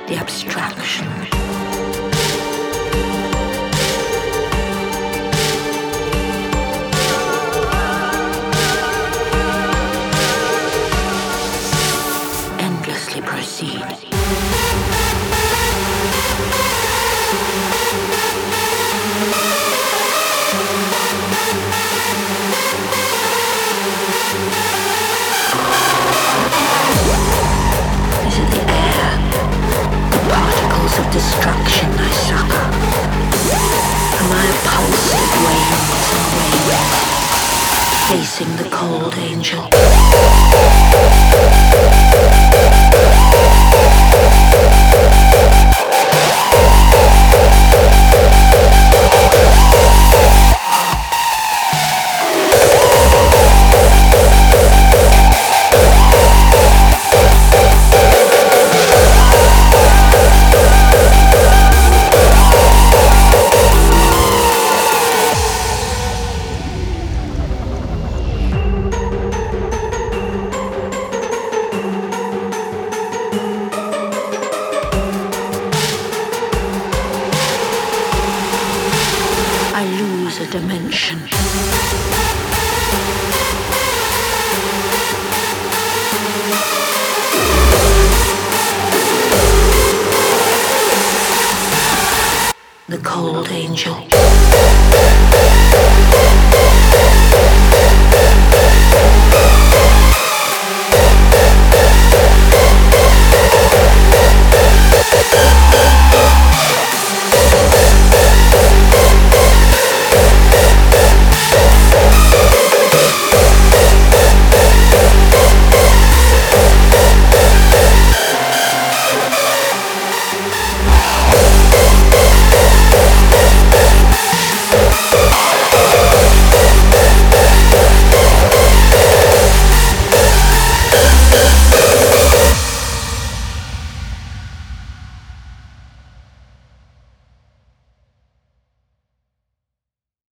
the abstraction. Endlessly proceed. Is it the air, the particles of destruction I sucker? Am I a pulse that wanes and wanes, facing the cold angel? I lose a dimension. The cold angel.